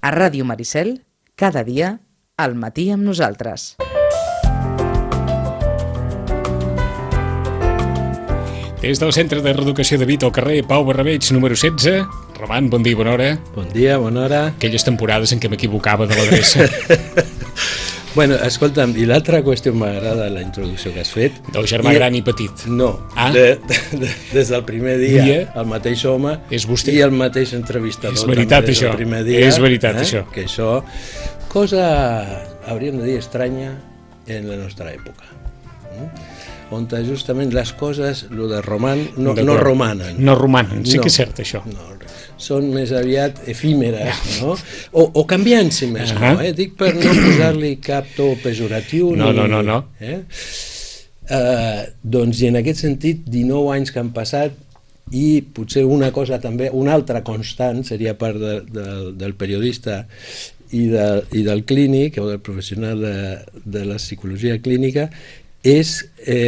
A Ràdio Maricel, cada dia, al matí amb nosaltres. Des del Centre de Reeducació de Vita al carrer Pau Barrabeig, número 16. Roman, bon dia i bona hora. Bon dia, bona hora. Aquelles temporades en què m'equivocava de l'adreça. Bueno, escolta'm, i l'altra qüestió m'agrada la introducció que has fet. Del germà gran i petit. No, des del primer dia, el mateix home és vostè. I el mateix entrevistador. És veritat, això. És veritat, això. Que això, cosa, hauríem de dir, estranya en la nostra època. On justament les coses, el de roman, no romanen. No romanen, sí que és cert, això. No, són més aviat efímeres, no? O canviant-se més, no? Dic per no posar-li cap to pejoratiu. No. Doncs, i en aquest sentit, 19 anys que han passat, i potser una cosa també, una altra constant, seria part del periodista i del clínic, o del professional de la psicologia clínica, és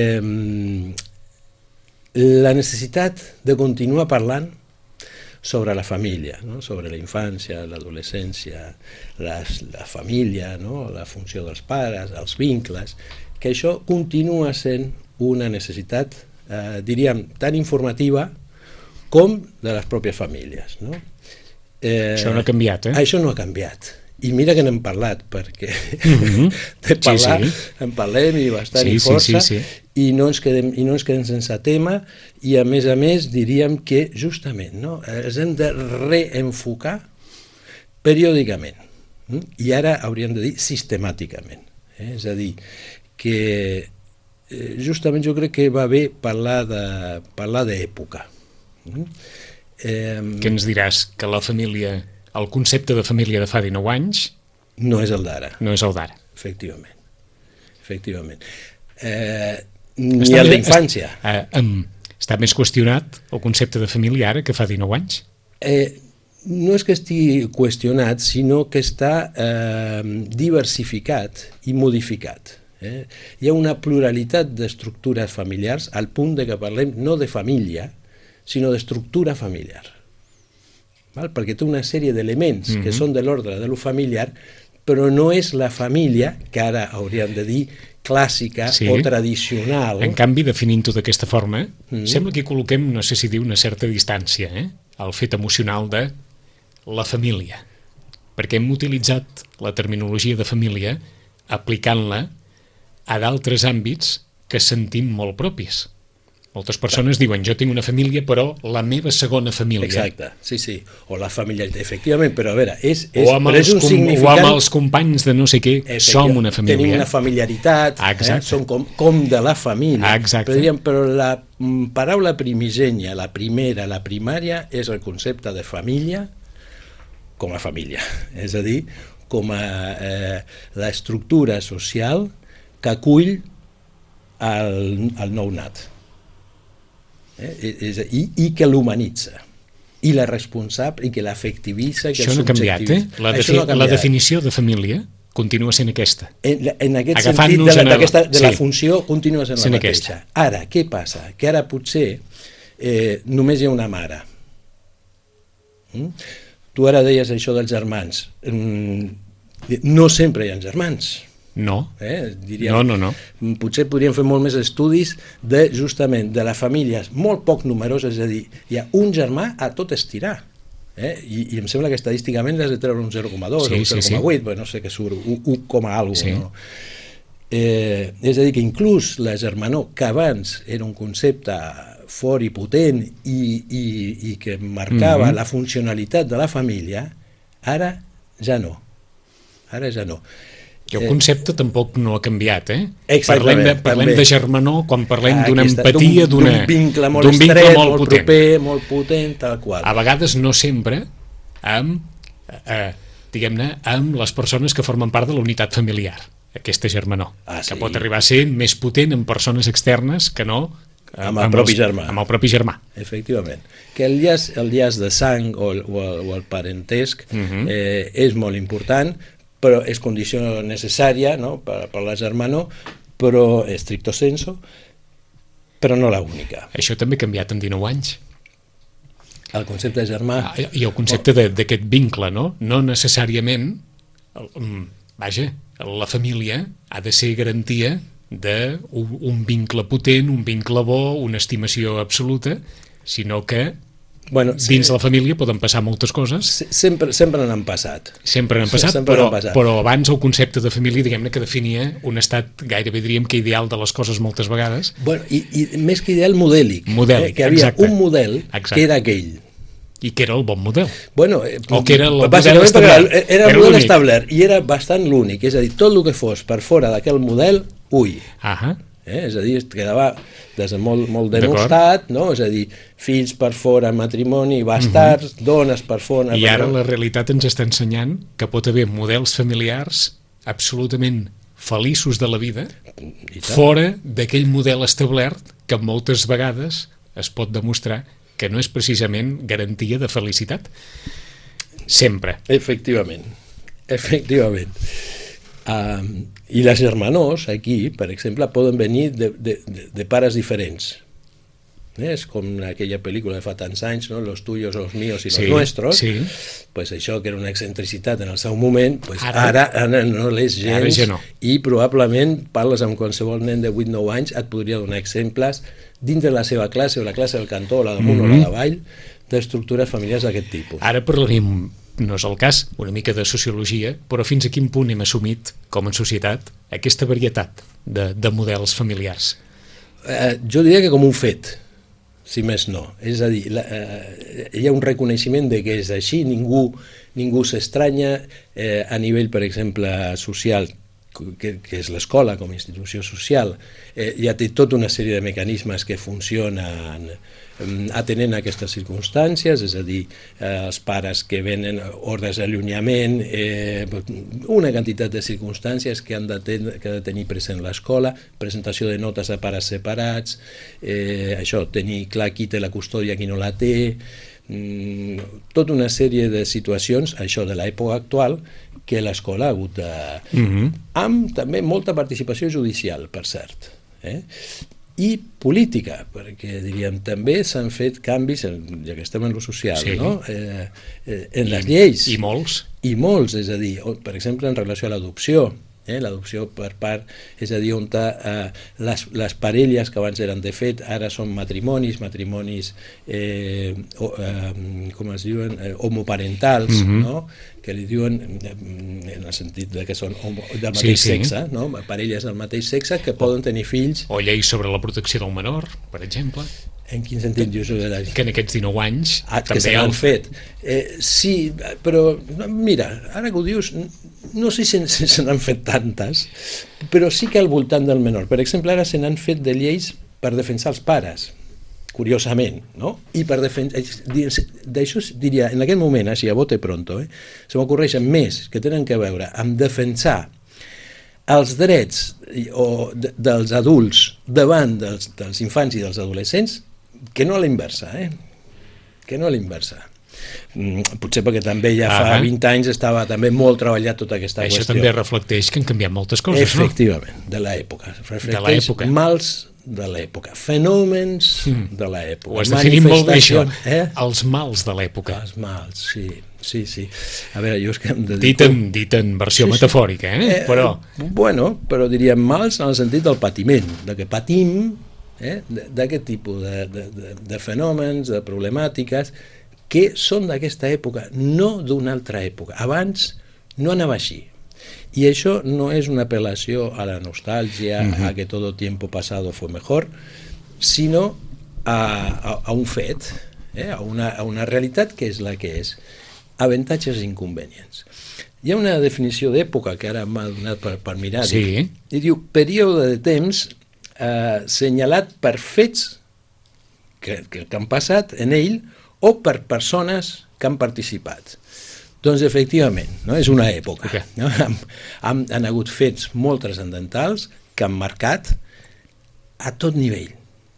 la necessitat de continuar parlant sobre la família, no? Sobre la infància, l'adolescència, la família, no? La funció dels pares, els vincles, que això continua sent una necessitat, diríem, tan informativa com de les pròpies famílies. No? Això no ha canviat, Això no ha canviat. I mira que n'hem parlat, perquè de parlar en parlem i bastant i força, i no ens quedem sense tema, i a més diríem que justament els hem de reenfocar periòdicament, i ara hauríem de dir sistemàticament. És a dir, que justament jo crec que va bé parlar d'època. Què ens diràs? Que la família... El concepte de família de fa 19 anys... No és el d'ara. No és el d'ara. Efectivament. Ni el d'infància. Està més qüestionat el concepte de família ara que fa 19 anys? No és que estigui qüestionat, sinó que està diversificat i modificat. Hi ha una pluralitat d'estructures familiars al punt de que parlem no de família, sinó d'estructura familiar. Perquè té una sèrie d'elements que són de l'ordre de lo familiar, però no és la família, que ara hauríem de dir clàssica o tradicional. En canvi, definint-ho d'aquesta forma, sembla que col·loquem, no sé si dir, una certa distància al fet emocional de la família, perquè hem utilitzat la terminologia de família aplicant-la a d'altres àmbits que sentim molt propis. Moltes persones diuen, jo tinc una família, però la meva segona família. Exacte, sí. O la família, efectivament, però a veure, és amb els companys de no sé què, som una família. Tenim una familiaritat, som com de la família. Però la paraula primigènia, la primera, la primària, és el concepte de família com a família. És a dir, com a l'estructura social que acull el nounat. I que l'humanitza, i la responsable, i que l'afectivitza, que el subjectivitza. Això no ha canviat, La definició de família continua sent aquesta. En aquest sentit de la funció continua sent la mateixa. Ara, què passa? Que ara potser només hi ha una mare. Tu ara deies això dels germans. No sempre hi ha germans. No. No. Potser podríem fer molt més estudis justament de les famílies molt poc numeroses, és a dir, hi ha un germà a tot estirar. I em sembla que estadísticament has de treure un 0,2 o un 0,8, no sé què surt, 1, alguna cosa. És a dir, que inclús la germanor, que abans era un concepte fort i potent i que marcava la funcionalitat de la família, ara ja no. Que el concepte tampoc no ha canviat, Parlem de germanor quan parlem d'una empatia, d'un vincle molt estret, molt proper, molt potent, tal qual. A vegades no sempre amb les persones que formen part de la unitat familiar, aquesta germanor, que pot arribar a ser més potent en persones externes que no amb el propi germà. Amb el propi germà. Efectivament. Que el llaç de sang o el parentesc és molt important, però és condició necessària per la germanor, però stricto sensu, però no l'única. Això també ha canviat en 19 anys. El concepte de germà... I el concepte d'aquest vincle, no? No necessàriament, vaja, la família ha de ser garantia d'un vincle potent, un vincle bo, una estimació absoluta, sinó que dins la família poden passar moltes coses. Sempre n'han passat. Sempre n'han passat, però abans el concepte de família, diguem-ne, que definia un estat gairebé, diríem, que ideal de les coses moltes vegades. I més que ideal, modèlic. Modèlic, que havia exacte. Un model que era aquell. I que era el bon model. O que era el model establert. Era el model establert i era bastant l'únic. És a dir, tot el que fos per fora d'aquell model, ui. És a dir, es quedava molt denostat, no? És a dir, fills per fora, matrimoni, bastards, dones per fora... I ara la realitat ens està ensenyant que pot haver models familiars absolutament feliços de la vida fora d'aquell model establert que moltes vegades es pot demostrar que no és precisament garantia de felicitat. Sempre. Efectivament. I les germanors aquí, per exemple, poden venir de pares diferents. És com aquella pel·lícula de fa tants anys, no? Los tuyos, los míos y los nuestros. Pues això, que era una excentricitat en el seu moment, pues ara no l'és gens, i probablement parles amb qualsevol nen de 8-9 anys, et podria donar exemples dins de la seva classe, o la classe del cantó, o la damunt o la davall, d'estructures familiars d'aquest tipus. Ara parlarem, no és el cas, una mica de sociologia, però fins a quin punt hem assumit, com a societat, aquesta varietat de models familiars? Jo diria que com un fet, si més no. És a dir, hi ha un reconeixement de que és així, ningú s'estranya a nivell, per exemple, social, que és l'escola com a institució social. Ja té tota una sèrie de mecanismes que funcionen atenent a aquestes circumstàncies, és a dir, els pares que venen, ordres d'allunyament, una quantitat de circumstàncies que ha de tenir present l'escola, presentació de notes a pares separats, això, tenir clar qui té la custòdia, qui no la té, tota una sèrie de situacions, això de l'època actual, que l'escola ha hagut de... amb també molta participació judicial, per cert, i política, perquè diríem també s'han fet canvis, ja que estem en lo social, no? En les lleis. I molts. I molts, és a dir, per exemple, en relació a l'adopció, l'adopció per part, és a dir, on les parelles que abans eren de fet, ara són matrimonis, com es diuen, homoparentals, no? Que li diuen en el sentit que són del mateix sexe, no? Parelles del mateix sexe que poden tenir fills. O lleis sobre la protecció del menor, per exemple. En quin sentit dius? Que en aquests 19 anys que se l'han fet. Sí, però mira, ara que ho dius, no sé si se n'han fet tantes, però sí que al voltant del menor. Per exemple, ara se n'han fet de lleis per defensar els pares, curiosament, no? I per defensar... D'això diria, en aquell moment, així a bote pronto, se m'ocorreixen més que tenen a veure amb defensar els drets dels adults davant dels infants i dels adolescents que no a la inversa, que no a la inversa. Potser perquè també ja fa 20 anys estava també molt treballat tota aquesta qüestió. Això també reflecteix que han canviat moltes coses, no? Efectivament, de l'època. Reflecteix mals de l'època, fenòmens de l'època. Ho has definit molt bé, això, els mals de l'època. Els mals, sí. A veure, jo és que em dedico... Dit en versió metafòrica, però... Bueno, però diríem mals en el sentit del patiment, de que patim d'aquest tipus de fenòmens, de problemàtiques, que són d'aquesta època, no d'una altra època. Abans no anava així. I això no és una apel·lació a la nostàlgia, a que todo tiempo pasado fue mejor, sinó a un fet, a una realitat que és la que és. Avantatges i inconvenients. Hi ha una definició d'època que ara m'ha donat per mirar, i diu període de temps senyalat per fets que han passat en ell o per persones que han participat. Doncs efectivament, no? És una època. No? Han hagut fets molt transcendentals que han marcat a tot nivell,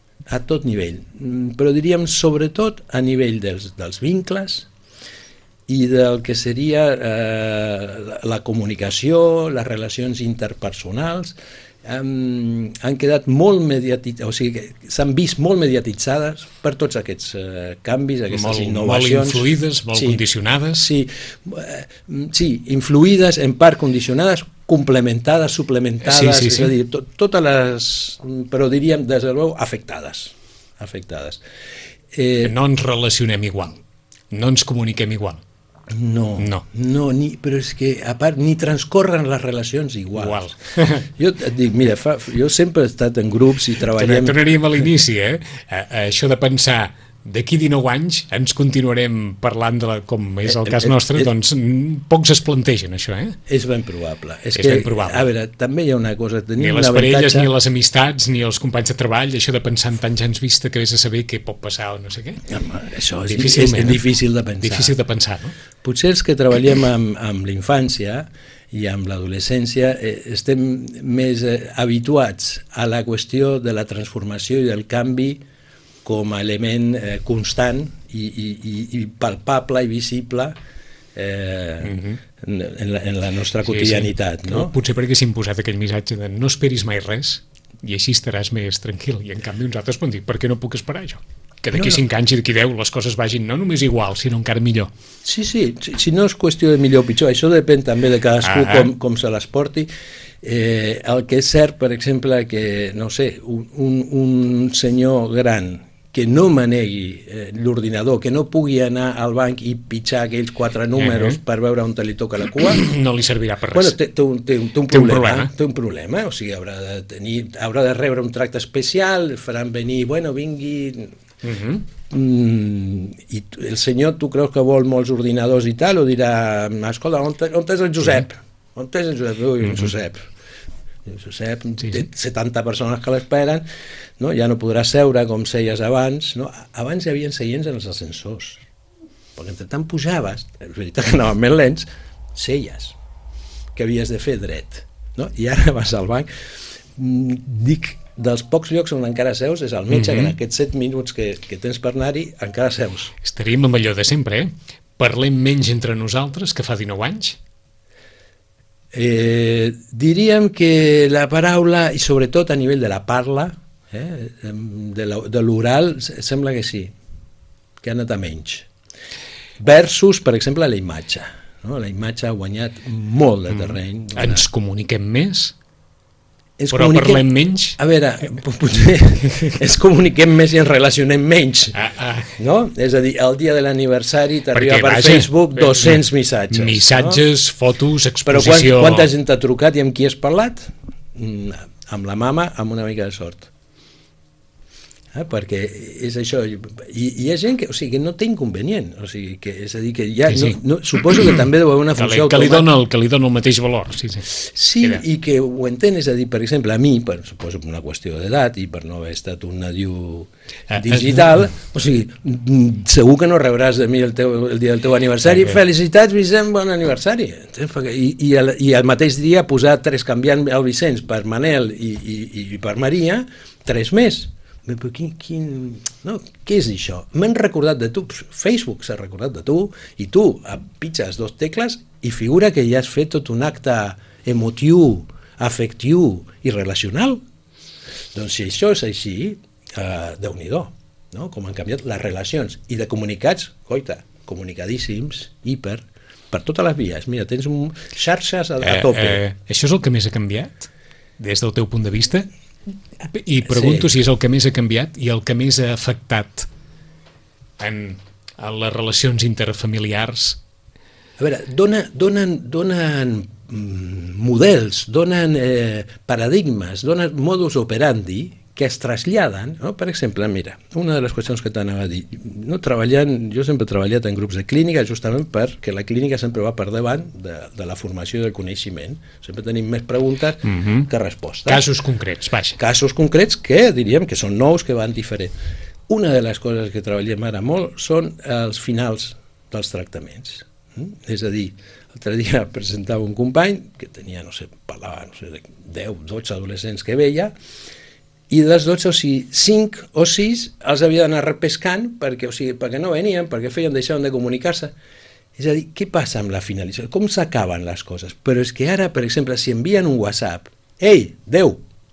però diríem sobretot a nivell dels vincles i del que seria la comunicació, les relacions interpersonals. han quedat molt mediatitzades, o sigui, s'han vist molt mediatitzades per tots aquests canvis, aquestes innovacions. Molt influïdes, molt condicionades. Sí, influïdes, en part condicionades, complementades, suplementades, és a dir, totes les, però diríem, des de l'ou, afectades. No ens relacionem igual, no ens comuniquem igual. No, però és que a part ni transcorren les relacions igual. Jo et dic, mira, jo sempre he estat en grups i treballem... Tornaríem a l'inici, això de pensar d'aquí 19 anys ens continuarem parlant com és el cas nostre, doncs pocs es plantegen això, És ben probable. Ben probable. A veure, també hi ha una cosa... Ni les parelles, ni les amistats, ni els companys de treball, això de pensar en tants anys vista que vés a saber què pot passar o no sé què. Això és difícil de pensar. Difícil de pensar, no? Potser els que treballem amb l'infància i amb l'adolescència estem més habituats a la qüestió de la transformació i del canvi com a element constant i palpable i visible en la nostra quotidianitat. No? Potser perquè s'ha imposat aquell missatge de no esperis mai res i així estaràs més tranquil, i en canvi uns altres poden dir, per què no puc esperar això? Que d'aquí 5 anys i d'aquí 10 les coses vagin no només igual, sinó encara millor. Sí, si no és qüestió de millor o pitjor, això depèn també de cadascú com se les porti. El que és cert, per exemple, que, no sé, un senyor gran que no manegui l'ordinador, que no pugui anar al banc i pitjar aquells 4 números per veure on te li toca la cua, no li servirà per res. Té un problema, o sigui, haurà de rebre un tracte especial, faran venir, vingui... I el senyor, tu creus que vol molts ordinadors i tal, o dirà, escolta, on és el Josep? On és el Josep? Ui, Josep, té 70 persones que l'esperen, no? Ja no podràs seure com seies abans, no? Abans hi havia seients en els ascensors, perquè entre tant pujaves, és veritat que anaven més lents, seies, que havies de fer dret, no? I ara vas al banc, dic, dels pocs llocs on encara seus és el metge, que en aquests 7 minuts que tens per anar-hi encara seus. Estaríem amb allò de sempre, Parlem menys entre nosaltres que fa 19 anys? Diríem que la paraula, i sobretot a nivell de la parla, de l'oral, sembla que sí, que ha anat a menys. Versus, per exemple, la imatge. La imatge ha guanyat molt de terreny. Ens comuniquem més? Però parlem menys? A veure, potser ens comuniquem més i ens relacionem menys, no? És a dir, el dia de l'aniversari t'arriba per Facebook 200 missatges. Missatges, fotos, exposició... Però quanta gent t'ha trucat i amb qui has parlat? Amb la mama, amb una mica de sort. Perquè és això, i hi ha gent que no té inconvenient, o sigui, que, és a dir, que ja suposo que també deu haver una funció que li dona el mateix valor. Sí, i que ho entén, és a dir, per exemple, a mi, suposo per una qüestió d'edat i per no haver estat un nadiu digital, o sigui, segur que no rebràs de mi el dia del teu aniversari, felicitats Vicent, bon aniversari, i el mateix dia posar 3 canviant el Vicenç per Manel i per Maria, 3 més. Però què és això? M'han recordat de tu, Facebook s'ha recordat de tu, i tu pitges 2 tecles i figura que ja has fet tot un acte emotiu, afectiu i relacional. Doncs si això és així, Déu-n'hi-do, com han canviat les relacions. I de comunicats, coita, comunicadíssims, per totes les vies. Mira, tens xarxes a tope. Això és el que més ha canviat, des del teu punt de vista? I pregunto si és el que més ha canviat i el que més ha afectat en les relacions interfamiliars. A veure, donen models, donen paradigmes, donen modus operandi que es traslladen, no? Per exemple, mira, una de les qüestions que t'anava a dir, jo sempre he treballat en grups de clínica justament perquè la clínica sempre va per davant de la formació i del coneixement. Sempre tenim més preguntes que respostes. Casos concrets, vaja. Casos concrets que diríem que són nous, que van diferent. Una de les coses que treballem ara molt són els finals dels tractaments. És a dir, l'altre dia presentava un company que tenia, parlava de 10, 12 adolescents que veia, i dels 12 o 5 o 6 els havia d'anar repescant perquè no venien, perquè deixaven de comunicar-se. És a dir, què passa amb la finalització? Com s'acaben les coses? Però és que ara, per exemple, si envien un WhatsApp, ei, 10,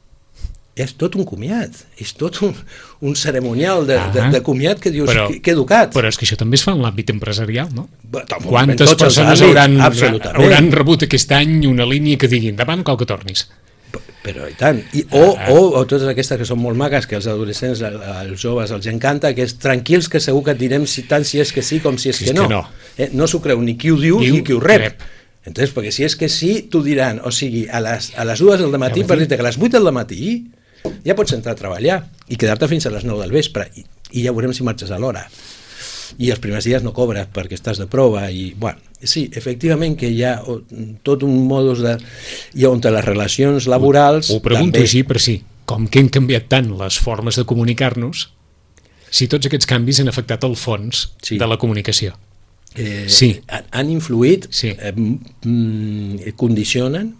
és tot un comiat, és tot un cerimonial de comiat que dius, que educat. Però és que això també es fa en l'àmbit empresarial, no? Quantes Quantes persones hauran rebut aquest any una línia que diguin demà no cal que tornis? Però i tant, o totes aquestes que són molt maques, que als adolescents, als joves els encanta, que és tranquils que segur que et direm tant si és que sí com si és que no. No s'ho creu ni qui ho diu ni qui ho rep. Entonces, perquè si és que sí, t'ho diran, o sigui, a les 2 del matí, per dir-te que a les 8 del matí ja pots entrar a treballar i quedar-te fins a les 9 del vespre i ja veurem si marxes a l'hora. I els primers dies no cobres perquè estàs de prova i, bueno, sí, efectivament que hi ha tot un modus i on les relacions laborals... Ho pregunto també... així per si, com que han canviat tant les formes de comunicar-nos, si tots aquests canvis han afectat el fons de la comunicació. Sí. Han influït, sí. Condicionen,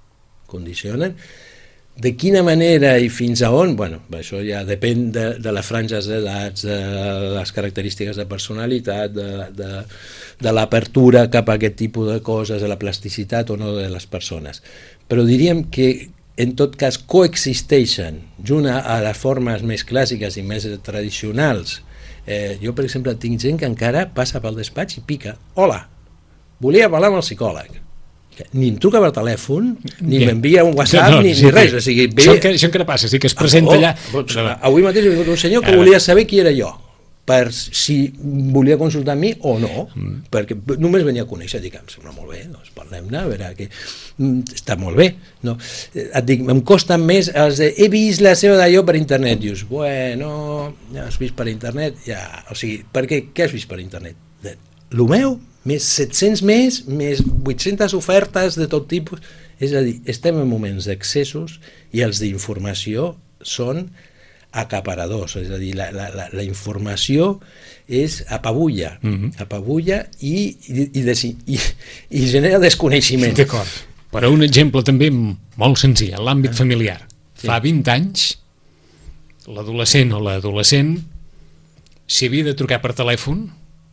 de quina manera i fins a on, bueno, això ja depèn de les franges d'edats, de les característiques de personalitat, de l'apertura cap a aquest tipus de coses, de la plasticitat o no de les persones. Però diríem que en tot cas coexisteixen junt a les formes més clàssiques i més tradicionals. Jo, per exemple, tinc gent que encara passa pel despatx i pica. Hola, volia parlar amb el psicòleg. Ni em truca per telèfon, ni m'envia un WhatsApp, ni res. O sigui, això encara passa, sí que es presenta allà. Avui mateix he vingut un senyor que volia saber qui era jo, per si volia consultar amb mi o no, perquè només venia a conèixer, dic, em sembla molt bé, doncs parlem-ne, a veure, que està molt bé. No? Et dic, em costa més els de, he vist la seva d'allò per internet, dius, bueno, ja has vist per internet, ja, o sigui, per què has vist per internet? Lo meu, més 700 més 800 ofertes de tot tipus, és a dir, estem en moments d'excessos i els d'informació són acaparadors, és a dir, la informació és apabulla, apabulla i genera desconeixement. D'acord, però un exemple també molt senzill, en l'àmbit familiar. Sí. Fa 20 anys, l'adolescent o l'adolescent, si havia de trucar per telèfon,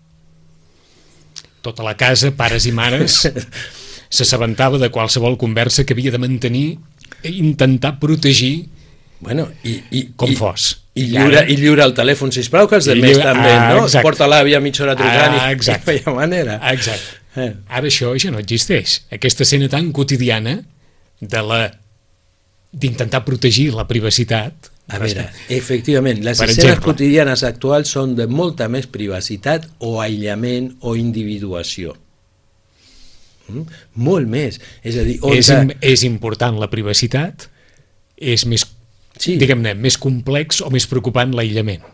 tota la casa, pares i mares, s'assabentava de qualsevol conversa que havia de mantenir i intentar protegir com fos. I lliure el telèfon, sisplau, que els altres també, no? Porta l'àvia mitja hora trucant i de feia manera. Exacte. Ara això ja no existeix. Aquesta escena tan quotidiana d'intentar protegir la privacitat. A veure, efectivament, les escenes quotidianes actuals són de molta més privacitat o aïllament o individuació. Molt més. És a dir, és important la privacitat? És més, diguem-ne, més complex o més preocupant l'aïllament?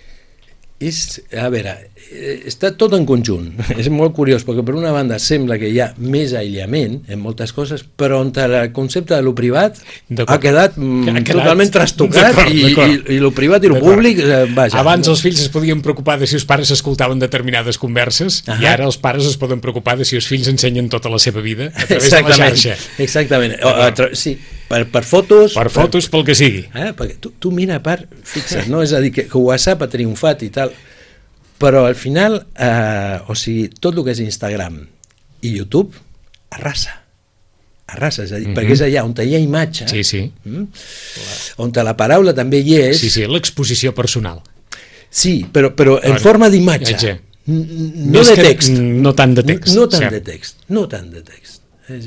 A veure, està tot en conjunt. És molt curiós, perquè per una banda sembla que hi ha més aïllament en moltes coses, però on el concepte de lo privat ha quedat totalment trastocat i lo privat i lo públic, vaja. Abans els fills es podien preocupar de si els pares escoltaven determinades converses i ara els pares es poden preocupar de si els fills ensenyen tota la seva vida a través de la xarxa. Exactament. Sí, per fotos... Per fotos, pel que sigui. Perquè tu mira a part, fixa't, no? És a dir, que WhatsApp ha triomfat i tal, però al final, o sigui, tot el que és Instagram i YouTube arrasa, és a dir, perquè és allà on hi ha imatge, on la paraula també hi és... Sí, l'exposició personal. Sí, però en forma d'imatge, no de text. No tant de text. No tant de text.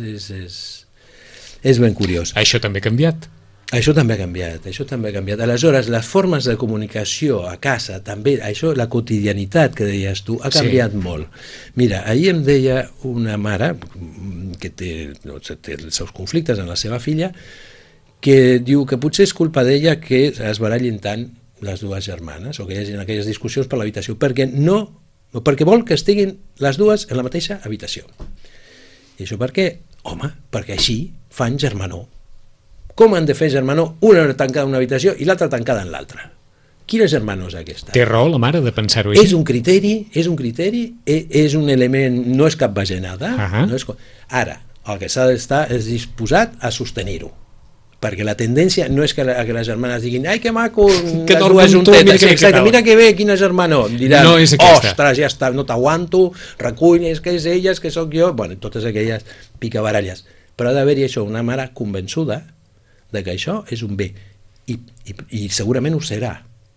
És ben curiós. Això també ha canviat. Això també ha canviat. Aleshores, les formes de comunicació a casa també, això, la quotidianitat que deies tu, ha canviat molt. Mira, ahir em deia una mare que té els seus conflictes amb la seva filla, que diu que potser és culpa d'ella que es barallin tant les dues germanes o que hi hagi aquelles discussions per l'habitació, perquè vol que estiguin les dues en la mateixa habitació. I això per què? Home, perquè així fan germanor. Com han de fer germanor? Una tancada en una habitació i l'altra tancada en l'altra. Quina germanor és aquesta? Té raó la mare de pensar-ho així? És un criteri, és un element, no és cap bajanada. Ara, el que s'ha d'estar és disposat a sostenir-ho. Perquè la tendència no és que les germanes diguin ai, que maco, que les dues juntetes. Exacte, mira que bé, quina germanor. Diran, no és aquesta. Ostres, ja està, no t'aguanto, recull, és que és ella, és que sóc jo. Bueno, totes aquelles picabaralles. Però ha d'haver-hi això, una mare convençuda de que això és un bé i segurament ho serà,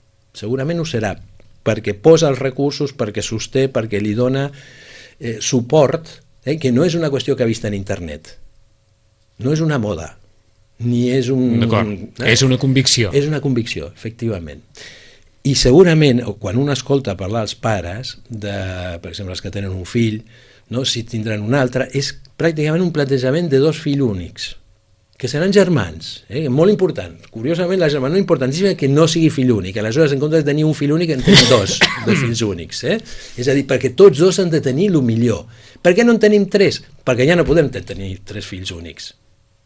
perquè posa els recursos, perquè sosté, perquè li dona suport, que no és una qüestió que ha vist en internet, no és una moda, ni és un... D'acord, és una convicció. És una convicció, efectivament. I segurament, quan un escolta parlar als pares, per exemple, els que tenen un fill, no, si tindran un altre, és pràcticament un plantejament de dos fills únics, que seran germans, molt important. Curiosament, la germana no importantíssima que no sigui fill únic. Aleshores, en comptes de tenir un fill únic, en tenim dos de fills únics. És a dir, perquè tots dos han de tenir el millor. Per què no en tenim tres? Perquè ja no podem tenir tres fills únics.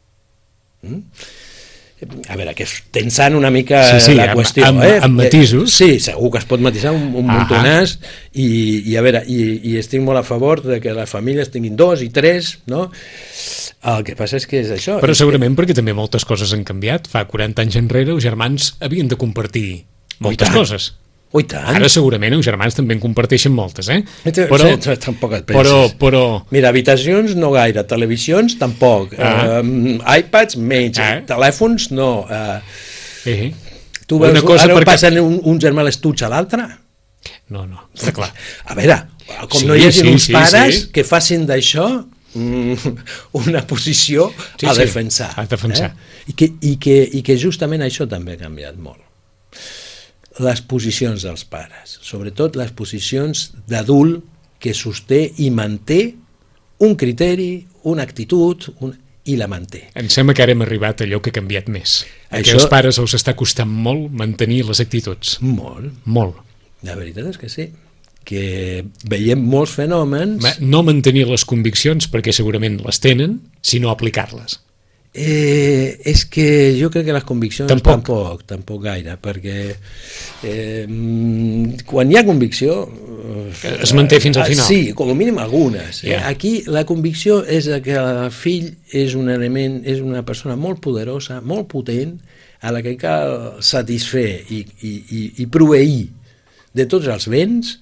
A veure, que tensant una mica la qüestió. Amb matisos. Sí, segur que es pot matisar un montonàs i a veure, i estic molt a favor de que les famílies tinguin 2 i 3, no? El que passa és que és això. Però segurament perquè també moltes coses han canviat. Fa 40 anys enrere els germans havien de compartir moltes coses. Oh, tant. Ara segurament els germans també en comparteixen moltes, Però tampoc et penses. Però... Mira, habitacions no gaire, televisions tampoc, iPads menys, telèfons no. Tu veus, ara passen un germà a l'estuig a l'altre? No, està clar. A veure, com no hi hagi uns pares que facin d'això una posició a defensar. A defensar. I que justament això també ha canviat molt. Les posicions dels pares, sobretot les posicions d'adult que sosté i manté un criteri, una actitud, i la manté. Em sembla que ara hem arribat a allò que ha canviat més. Això... als pares els està costant molt mantenir les actituds. Molt. La veritat és que sí, que veiem molts fenòmens... No mantenir les conviccions perquè segurament les tenen, sinó aplicar-les. És que jo crec que les conviccions tampoc gaire, perquè quan hi ha convicció es manté fins al final. Sí, com a mínim algunes. Aquí la convicció és que el fill és un element, és una persona molt poderosa, molt potent, a la que cal satisfer i proveir de tots els béns,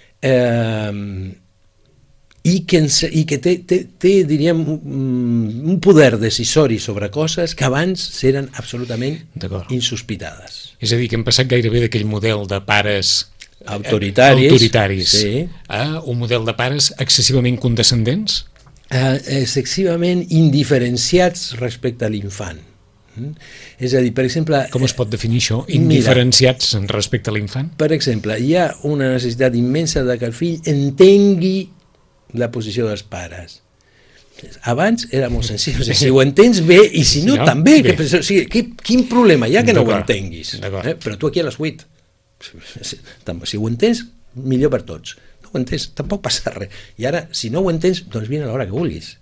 i que té, diríem, un poder decisori sobre coses que abans eren absolutament insospitades. És a dir, que hem passat gairebé d'aquell model de pares autoritaris a un model de pares excessivament condescendents? Excessivament indiferenciats respecte a l'infant. És a dir, per exemple... Com es pot definir això? Indiferenciats respecte a l'infant? Per exemple, hi ha una necessitat immensa de que el fill entengui la posició dels pares. Abans era molt senzill, si ho entens bé i si no també, quin problema hi ha que no ho entenguis, però tu aquí a les 8, si ho entens millor per tots, no ho entens, tampoc passa res, i ara si no ho entens, doncs vine a l'hora que vulguis.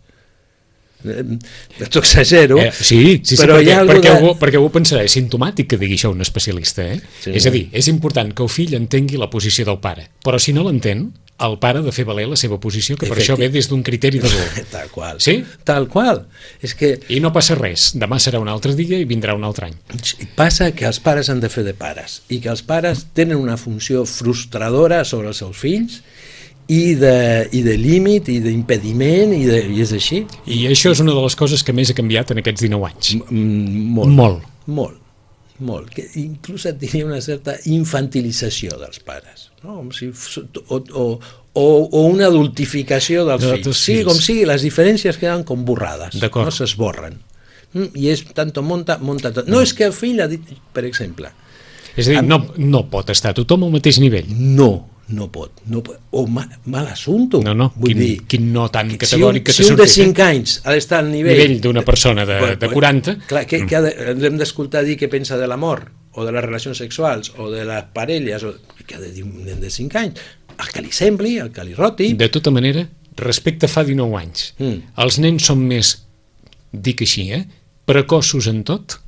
T'ho exagero, però perquè algú pensarà, és simptomàtic que digui això un especialista, és a dir, és important que el fill entengui la posició del pare, però si no l'entén, el pare ha de fer valer la seva posició, que per això ve des d'un criteri d'adult. Tal qual. Sí? Tal qual. I no passa res, demà serà un altre dia i vindrà un altre any. Passa que els pares han de fer de pares, i que els pares tenen una funció frustradora sobre els seus fills, i de límit, i d'impediment, i és així. I això és una de les coses que més ha canviat en aquests 19 anys. Molt. Que inclús et diria una certa infantilització dels pares, no? O una adultificació dels fills. Sí, com sigui, les diferències queden com borrades, no s'esborren. I és tanto monta tot. No és que el fill ha dit, per exemple... És a dir, no pot estar tothom al mateix nivell. No pot. O mal assumpte. Quin no tan categòric que si un de 5 anys ha d'estar al nivell d'una persona de 40... Clar, que hem d'escoltar dir què pensa de l'amor, o de les relacions sexuals, o de les parelles, que ha de dir un nen de 5 anys, el que li sembli, el que li roti... De tota manera, respecte a fa 19 anys, els nens són més, dic així, precoços en tot...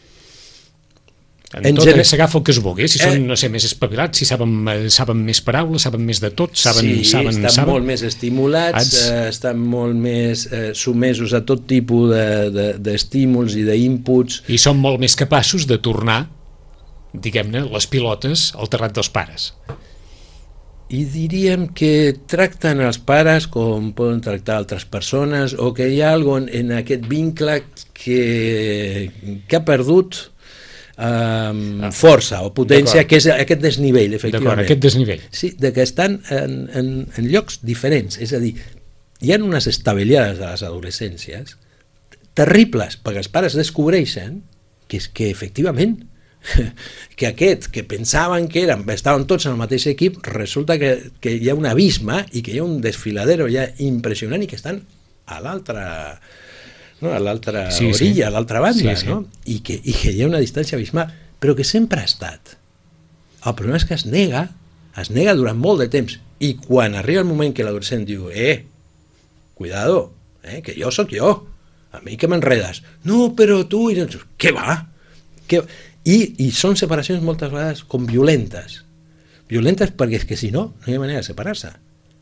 s'agafa el que es vulgui, si són, no sé, més espavilats, si saben més paraules, saben més de tot, estan molt més estimulats, estan molt més sotmesos a tot tipus d'estímuls i d'inputs. I són molt més capaços de tornar, diguem-ne, les pilotes al terrat dels pares. I diríem que tracten els pares com poden tractar altres persones, o que hi ha alguna cosa en aquest vincle que ha perdut força o potència, que és aquest desnivell, efectivament. D'acord, aquest desnivell. Sí, de que estan en llocs diferents, és a dir, hi ha unes estavelades a les adolescències terribles, perquè els pares descobreixen que efectivament que aquest, que pensaven que estaven tots en el mateix equip, resulta que hi ha un abisme i que hi ha un desfiladero ja impressionant i que estan a l'altra orilla, a l'altra banda, sí. no? I que hi ha una distància abismal, però que sempre ha estat. El problema és que es nega durant molt de temps, i quan arriba el moment que l'adolescent diu cuidado, que jo sóc jo, a mi que m'enredes, no, però tu, què va? I són separacions moltes vegades com violentes perquè és que si no hi ha manera de separar-se.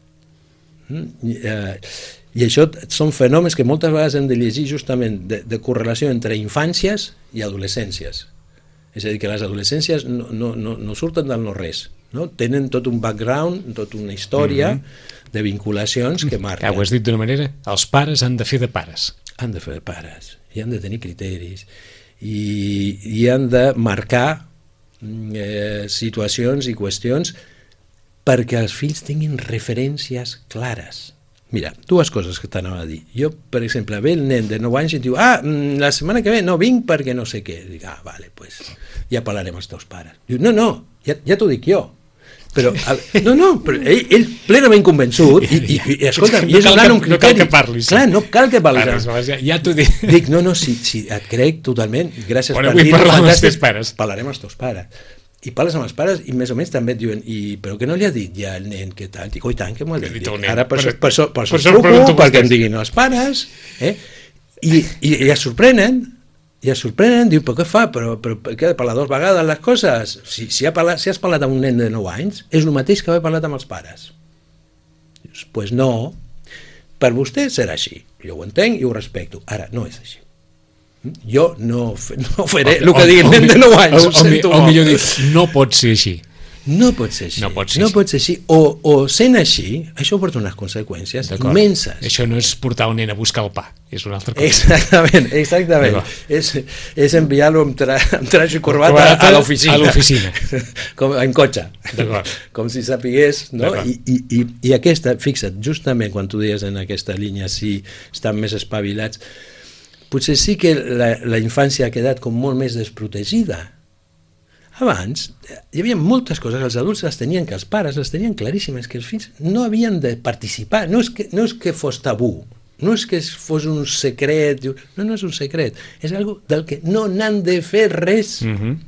I això són fenòmens que moltes vegades hem de llegir justament de correlació entre infàncies i adolescències. És a dir, que les adolescències no surten del no-res, no? Tenen tot un background, tota una història de vinculacions que marquen. Ho has dit d'una manera, els pares han de fer de pares. Han de fer de pares, i han de tenir criteris, i han de marcar situacions i qüestions perquè els fills tinguin referències clares. Mira, dues coses que t'anava a dir. Jo, per exemple, ve el nen de 9 anys i diu la setmana que ve no vinc perquè no sé què. Dic, vale, pues ja parlarem amb els teus pares. Diu, no, ja t'ho dic jo. Però, però ell plenament convençut i escolta, no cal que parlis. Clar, no cal que parlis. Ja t'ho dic. Dic, no, si et crec totalment, gràcies per dir-ho. Parlar amb els teus pares. Parlarem amb els teus pares. I parles amb els pares i més o menys també et diuen però que no li ha dit ja el nen què tal? Dic, oi tant que m'ho ha dit. Ara per això truco, perquè em diguin els pares, i es sorprenen, diu, però què fa? Però què ha de parlar 2 vegades les coses? Si has parlat amb un nen de 9 anys, és el mateix que haver parlat amb els pares. Dius, pues no, per vostè serà així, jo ho entenc i ho respecto, ara no és així. Jo no faré el que digui el nen de 9 anys, o millor dit, no pot ser així. No pot ser així. O sent així, això porta unes conseqüències immenses. Això no és portar un nen a buscar el pa, és una altra cosa. Exactament. És enviar-lo amb traje i corbata a l'oficina. En cotxe. Com si sapigués, no? I aquesta, fixa't, justament quan tu deies en aquesta línia si estan més espavilats, potser sí que la infància ha quedat com molt més desprotegida. Abans hi havia moltes coses, els adults les tenien, que els pares les tenien claríssimes, que els fills no havien de participar, no és que fos tabú, no és que fos un secret, no és un secret, és algo del que no n'han de fer res.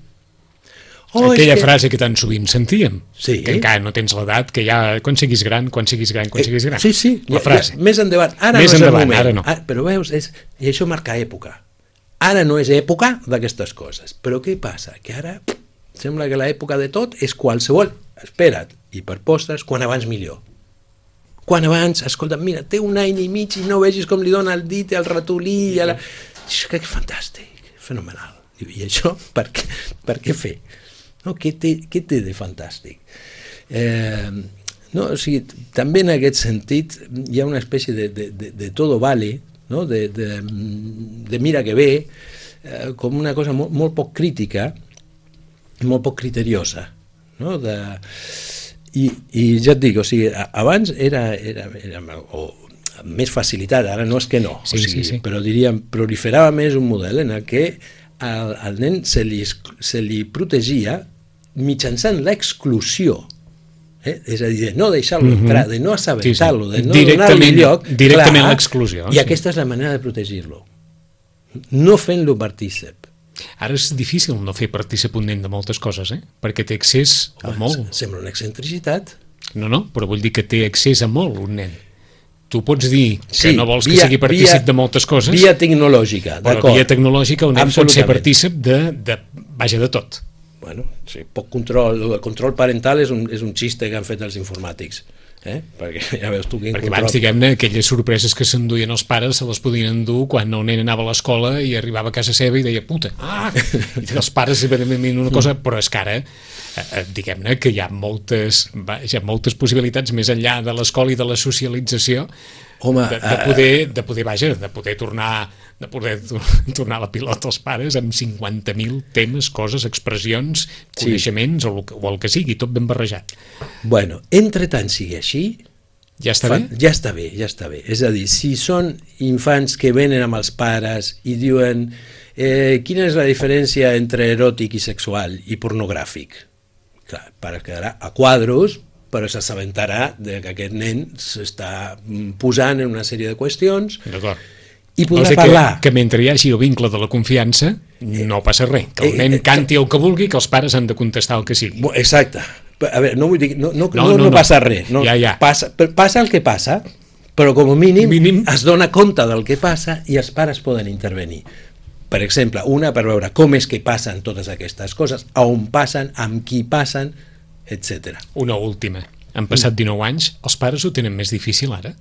Aquella frase que tan sovint sentíem, sí, que encara no tens l'edat, que ja quan siguis gran. Sí, la frase. Més endavant, ara més no és endavant, el moment. Ara no. Però veus, i això marca època. Ara no és època d'aquestes coses, però què passa? Que ara sembla que l'època de tot és qualsevol, espera't, i per postres, quan abans millor. Quan abans, escolta, mira, té 1 any i mig i no vegis com li dona el dit al ratolí, que fantàstic, fenomenal. I això, per què fer? No, què té de fantàstic? O sigui, també en aquest sentit hi ha una espècie de todo vale, no? de mira que ve, com una cosa molt poc crítica, molt poc criteriosa, no? I ja et dic, o sigui, abans era més facilitat, ara no és que no, sí. Però diríem, proliferava més un model en el que al nen se li protegia mitjançant l'exclusió, és a dir, de no deixar-lo entrar, de no assabentar-lo, de no donar-li lloc, directament l'exclusió. I aquesta és la manera de protegir-lo, no fent-lo partícip. Ara és difícil no fer partícip un nen de moltes coses, perquè té accés a molt. Sembla una excentricitat. No, però vull dir que té accés a molt un nen. Tu pots dir que no vols que sigui partícip de moltes coses. Via tecnològica, d'acord. Però via tecnològica un nen pot ser partícip de tot. Bueno, sí, poc control. El control parental és un xiste que han fet els informàtics. Perquè ja veus tu quin perquè control... abans, diguem-ne, aquelles sorpreses que s'enduien els pares se les podien endur quan el nen anava a l'escola i arribava a casa seva i deia puta, i els pares evidentment una cosa, però és que ara diguem-ne que hi ha moltes possibilitats més enllà de l'escola i de la socialització Home, de poder tornar la pilota als pares amb 50.000 temes, coses, expressions, coneixements o el que sigui, tot ben barrejat. Bueno, entre tant sigui així, ja està bé? Ja està bé, ja està bé. És a dir, si són infants que venen amb els pares i diuen quina és la diferència entre eròtic i sexual i pornogràfic? Clar, el pare quedarà a quadros, però s'assabentarà que aquest nen s'està posant en una sèrie de qüestions i podrà parlar. Que mentre hi hagi el vincle de la confiança no passa res, que el nen canti el que vulgui, que els pares han de contestar el que sigui. Exacte. A veure, no vull dir, no passa res, passa el que passa, però com a mínim es dona compte del que passa i els pares poden intervenir. Per exemple, per veure com és que passen totes aquestes coses, on passen, amb qui passen, etc. Una última. Han passat 19 anys, els pares ho tenen més difícil ara?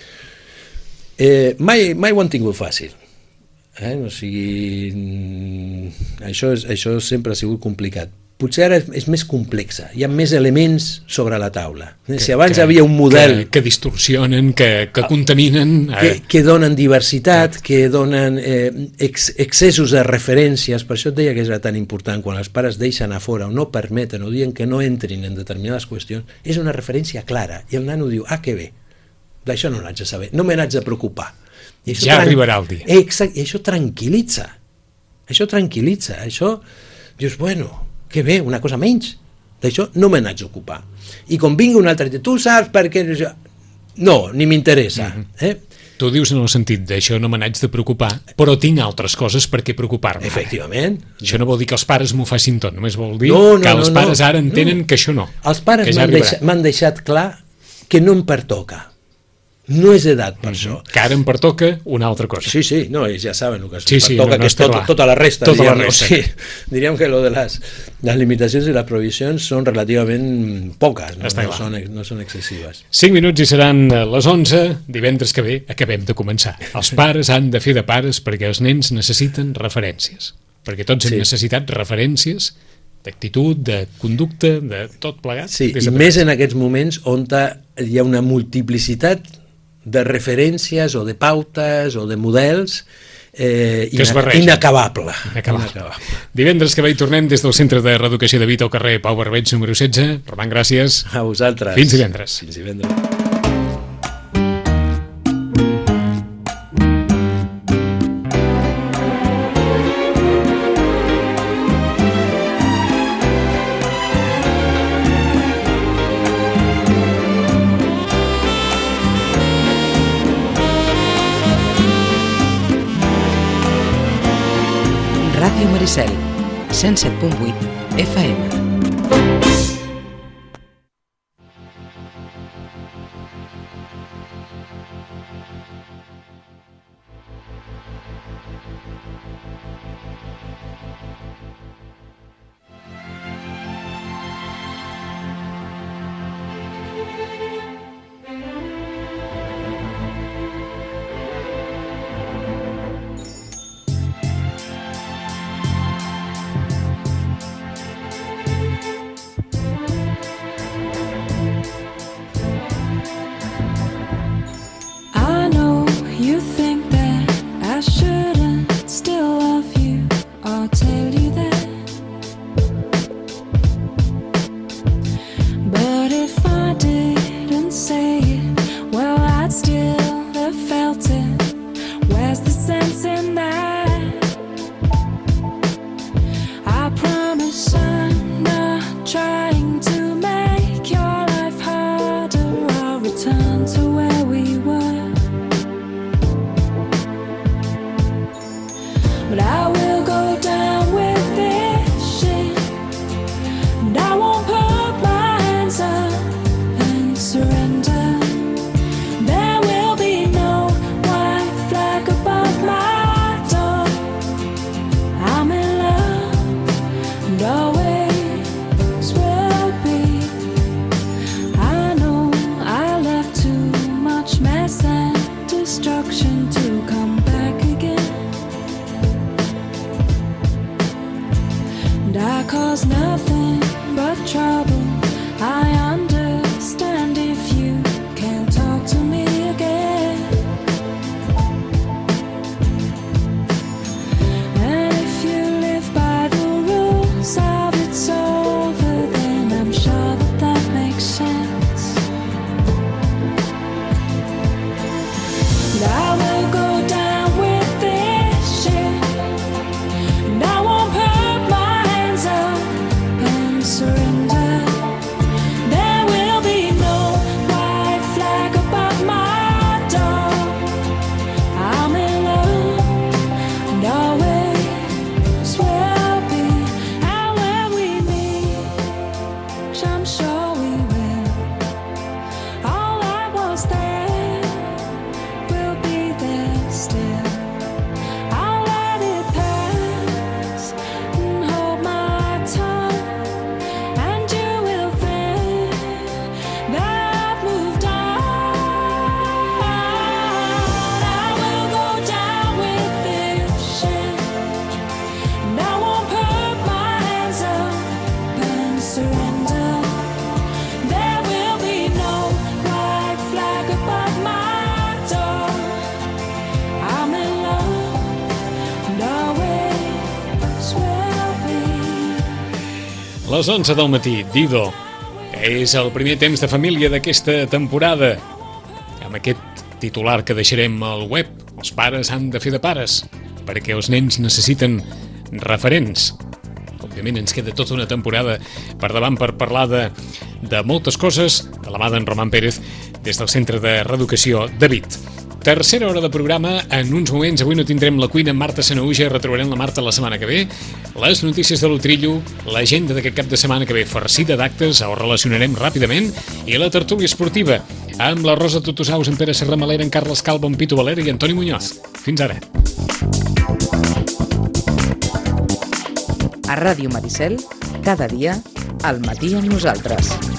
Mai ho han tingut fàcil. O sigui, això sempre ha sigut complicat. Potser ara és més complexa, hi ha més elements sobre la taula. Si abans havia un model... Que distorsionen, que contaminen... Que donen diversitat, que donen excessos de referències, per això et deia que és tan important, quan els pares deixen a fora o no permeten o diuen que no entrin en determinades qüestions, és una referència clara, i el nano diu, que bé, d'això no n'haig de saber, no me n'haig de preocupar. Ja arribarà el dia. Exacte, i això tranquil·litza, això dius, bueno, que bé, una cosa menys, d'això no me n'haig d'ocupar. I quan vingui un altre, tu saps per què... No, ni m'interessa. Tu dius en el sentit d'això no me n'haig de preocupar, però tinc altres coses per què preocupar-me. Efectivament. Això no vol dir que els pares m'ho facin tot, només vol dir que els pares ara entenen que això no. Els pares m'han deixat clar que no em pertoca. No és edat per això. Que ara em pertoca una altra cosa. Sí, no, ells ja saben el que es pertoca, que és tota la resta. Diríem que lo de les limitacions i les prohibicions són relativament poques, no són excessives. 5 minuts i seran les 11, divendres que ve acabem de començar. Els pares han de fer de pares perquè els nens necessiten referències, perquè tots hem necessitat referències d'actitud, de conducta, de tot plegat. Sí, i més en aquests moments on hi ha una multiplicitat de referències o de pautes o de models inacabable. Divendres que ve hi tornem des del Centre de Reeducació de Vita al carrer Pau Barbeig número 16. Roman, gràcies. A vosaltres. Fins divendres. Ràdio Maricel, 107.8 FM. I understand if you can't talk to me again. les 11 del matí, Dido. És el primer temps de família d'aquesta temporada. Amb aquest titular que deixarem al web, els pares han de fer de pares, perquè els nens necessiten referents. Òbviament ens queda tota una temporada per davant per parlar de moltes coses, de la mà d'en Roman Pérez, des del Centre de Reeducació David. Tercera hora de programa, en uns moments. Avui no tindrem la cuina amb Marta Sanahuja, retrobarem la Marta la setmana que ve, les notícies de l'Utrillo, l'agenda d'aquest cap de setmana que ve farcida d'actes, ho relacionarem ràpidament, i la tertúlia esportiva, amb la Rosa Tutusaus, en Pere Serramalera, en Carles Calvo, en Pitu Valera i Antoni Muñoz. Fins ara. A Ràdio Maricel, cada dia, al matí amb nosaltres.